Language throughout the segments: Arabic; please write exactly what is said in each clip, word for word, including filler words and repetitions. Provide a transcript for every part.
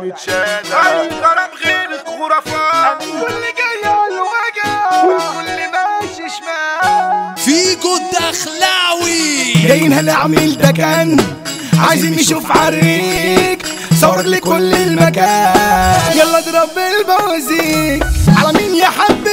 متشالة. أي كلام غير خرافات، واللي جاي على الوجع والكل ماشي شمال. فيجو الدخلاوي جايين هنعمل ده كان عايزين نشوف عريك صور لكل المكان. يلا اضرب البوزيك على مين يا حبة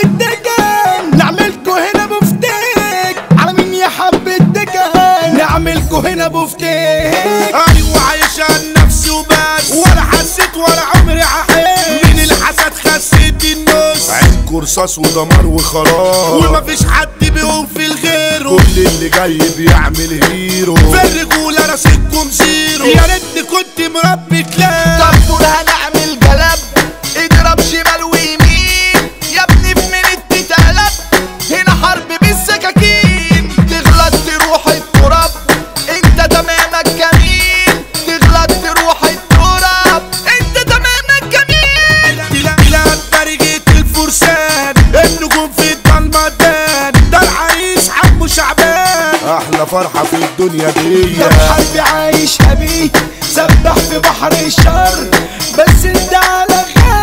دكان، نعملكو هنا بفتيك على مين يا حبة دكان، نعملكو هنا بفتيك. أيوة عايش عن نفسي وبس، ولا حسيت ولا عمري عحيت من الحسد خسيت النص. عينكوا رصاص ودمار وخلاص، ومفيش حد بيقوم في الغيره، كل اللي جاي بيعمل هيرو. في الرجولة راسكم زيرو، يا ريتني كنت مربي كلاب. طب دول هنعمل جلب اضرب شمال ويمين يا ابني في منت تتقلب، هنا حرب بالسكاكين. تغلط تروح التراب انت تمامك جميل، تغلط تروح التراب انت تمامك جميل. تلاقي طريقة الفرسان النجوم في الضلمة دان، ده العريس عمو شعبان. احلى فرحة في الدنيا دي، ده حرب عايشها بيه سبح في بحر الشر، بس انت على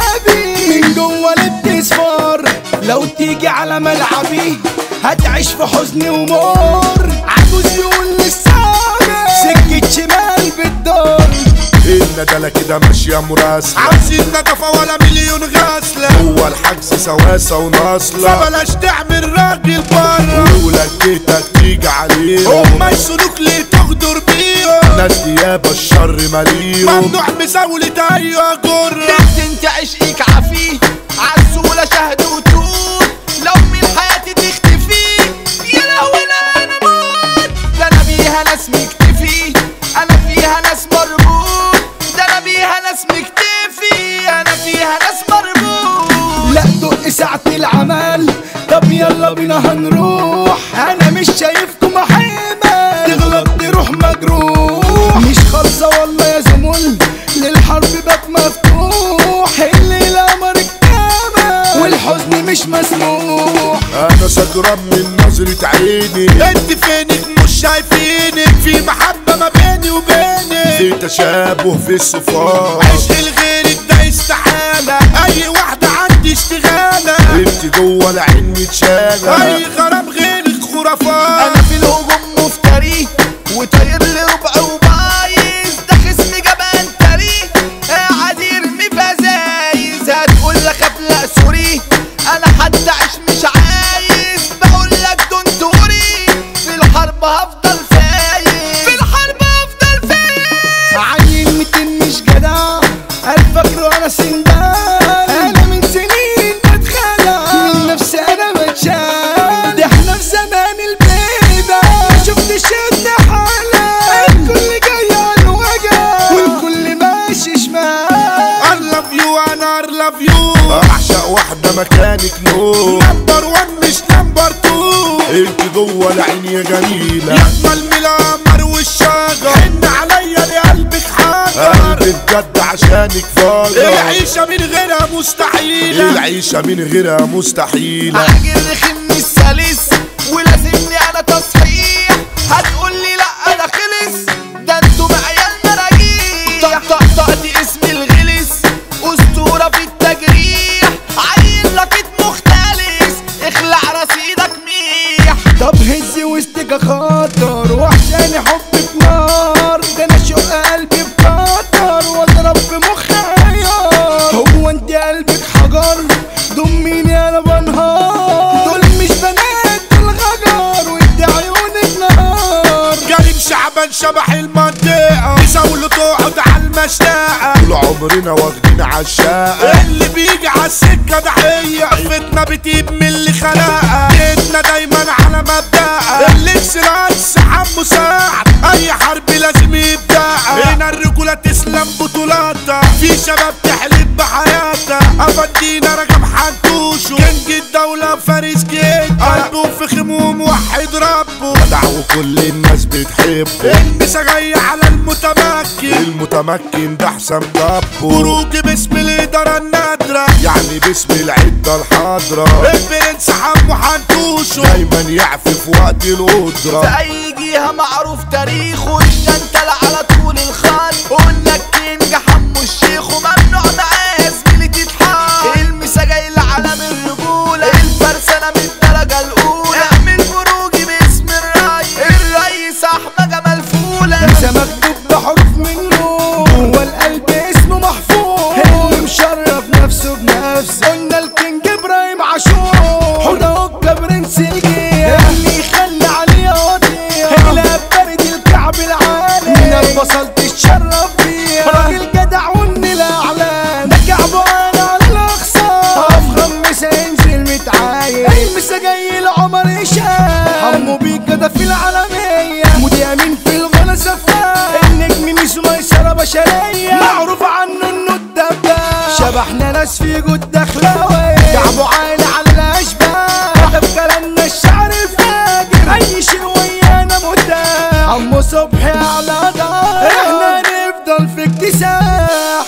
غابي من جوه الابتسفار. لو تيجي على ملعبي هتعيش في حزن ومر، عجوز يقول للسامع سكة شمال بالدار. الندلة كده ماشية مراسلة، عاوزين نضفة ولا مليون غسلة، هو الحجز سواسة وناصلة. فبلاش تعمل راجل برا، ولجيتك تيجي عليهم، هما يسلوك ليه تغدر بيهم. ناس ديابة الشر مليهم، ممنوع مزاولة ايوه جرة. بنت انت عشقك عفيه عالسولة شهد وتوت، لو من حياتي تختفي يا لهوي انا انا موت. ده انا بيها ناس مكتفي، انا فيها ناس مربوط، ده انا بيها ناس مكتفي، انا فيها ناس مربوط. لا دق ساعة العمل، طب يلا بينا هنروح، انا مش شايفكم حيمة تغلط تروح مجروح. مش خالصة والله يا زمول للحرب باب مفتوح، الليلة قمر الكامل والحزن مش مسموح. انا سكران من نظرة عيني، انت فينك مش شايفينك، في محبة ما بيني وبينك، في تشابه في الصفات. عشق لغيرك ده استحالة، اي واحدة عندي اشتغالة، انت جوه العين متشالة. اي غرام غيرك خرافات. انا في الهجوم مفتري وطاير لربع وبايظ، ده خصمي جبان تاريخ قاعد يرمي فزايز. هتقول لك ابلق سوري انا حتى عيش مش عايز، بقول لك دون توري في الحرب هفضل فايز، في الحرب هفضل فايز. عيل متين مش جدع الفكر وانا سندان، انا من سنين بتخلع من نفسي انا بتشال. ده احنا في زمان البيضة شفت شد حالة، الكل جاي على الوجع والكل ماشي شمال. I love you انا I love you، اعشق واحدة مكانك نور، نمبر وان مش نمبر تو. انت جوه العين يا جميلة، يا اجمل من القمر والشجر، حن عليا لقلبك حجر. قلبي بجد عشانك فاجر، العيشة من غيرها مستحيلة، العيشة من غيرها مستحيلة. عاجل رخم السلس ولازمني انا تصحيح، هتقولي لا انا خلص ده انتوا عيال مراجيح. طقطقتي اسم الغلس اسطورة في التجريح، عيل لقيت مختلس اخلع رصيدك ميح. طب هز وسطك خاطر وحشاني حبك نار، ده انا شق قلبي بخاطر واضرب في مخي عيار. هو انت قلبك حجر ضميني انا بنهار، دول مش بنات دول غجر وانت عيونك نهار. كريم شعبان شبح المنطقة، يساولوا تقعد على المشنقة، طول عمرنا واخدين عالشاقة، اللي بيجي عالسكة ضحية، فتنا بتجيب من اللي خلقها، ايدنا دايما على مبدأها، اللي سراج حمو ساعد، اي حرب لازم يبدأها، هنا الرجولة تسلم بطولاتها، في شباب تحلب بحياتها، افندينا رقم حنتوشو، كنج الدولة فارس جيد، قلبه في خموم وحد ربه، جدع وكل الناس بتحبه، المسا جاية على المتمكن، المتمكن ده احسن طبه، بروج باسم الإدارة النادرة، يعني باسم العدة الحاضرة، البرنس حمو حنتوشو، دايما يعفي في وقت القدرة، في اي جهة معروف تاريخه، الشنتل على طول الخط، قلنا الكينج حمو الشيخ وممنوع وصلت تشرف بيها راجل جدع ومن الاعلام ده كعبه انا على الاخصام افخم مسا ينزل متعايد المسا جاي لعمر هشام حمو بيك ده في العالميه مودي امين في الغلا سفاح النجم ميسو ميسره بشريه معروف عنه انه الدباب شبحنا ناس في جود دخلاوي كعبه عالي على الاشباح ده في كلامنا الشعر الفاجر اي شيء ويانا متاح عمو صبحي على دار احنا نفضل في اكتساح